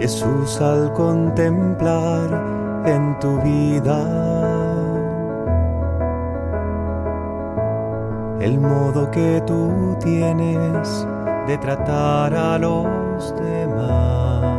Jesús, al contemplar en tu vida el modo que tú tienes de tratar a los demás,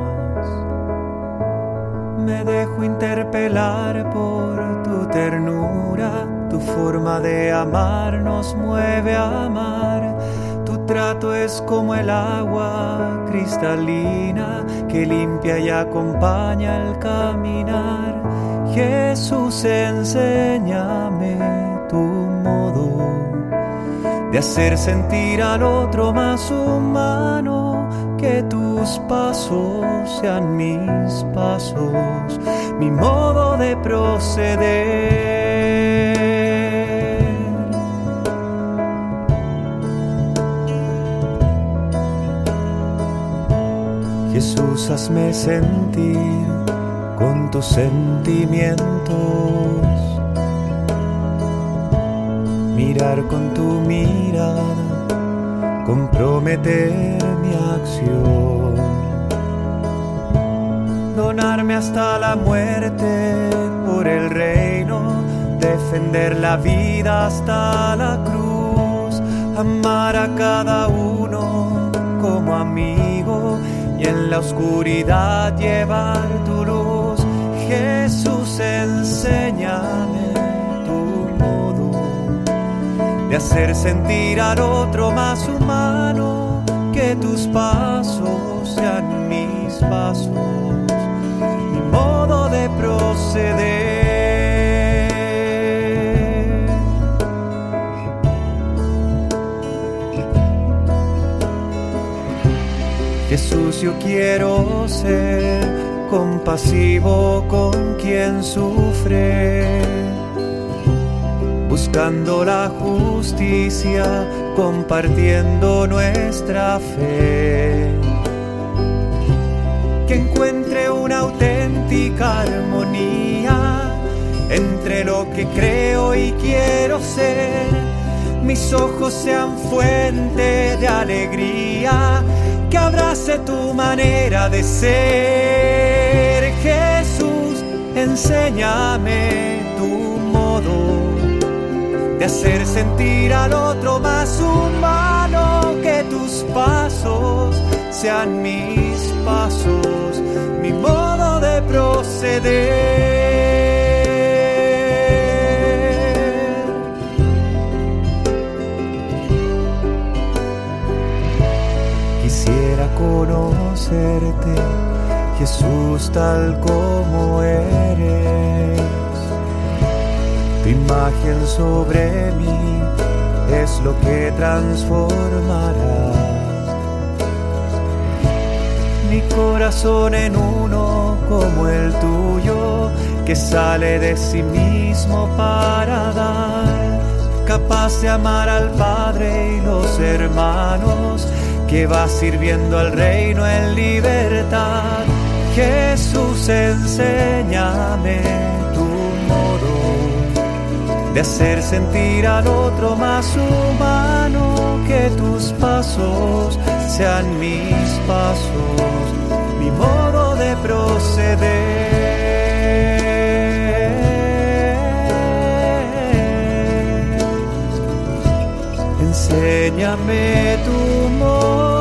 me dejo interpelar por tu ternura. Tu forma de amar nos mueve a amar. Tu trato es como el agua cristalina que limpia y acompaña el caminar. Jesús, enséñame tu modo de hacer sentir al otro más humano, que tus pasos sean mis pasos, mi modo de proceder. Jesús, hazme sentir con tus sentimientos, mirar con tu mirada, comprometer mi acción, donarme hasta la muerte por el reino, defender la vida hasta la cruz, amar a cada uno como amigo y en la oscuridad llevar tu luz. Jesús, enséñame de hacer sentir al otro más humano, que tus pasos sean mis pasos, mi modo de proceder. Jesús, yo quiero ser compasivo con quien sufre, buscando la justicia, compartiendo nuestra fe, que encuentre una auténtica armonía entre lo que creo y quiero ser. Mis ojos sean fuente de alegría, que abrace tu manera de ser. Jesús, enséñame tu modo de hacer sentir al otro más humano, que tus pasos sean mis pasos, mi modo de proceder. Quisiera conocerte, Jesús, tal como eres. Tu imagen sobre mí es lo que transformará mi corazón en uno como el tuyo, que sale de sí mismo para dar, capaz de amar al Padre y los hermanos, que va sirviendo al reino en libertad. Jesús, enséñame de hacer sentir al otro más humano, que tus pasos sean mis pasos, mi modo de proceder. Enséñame tu modo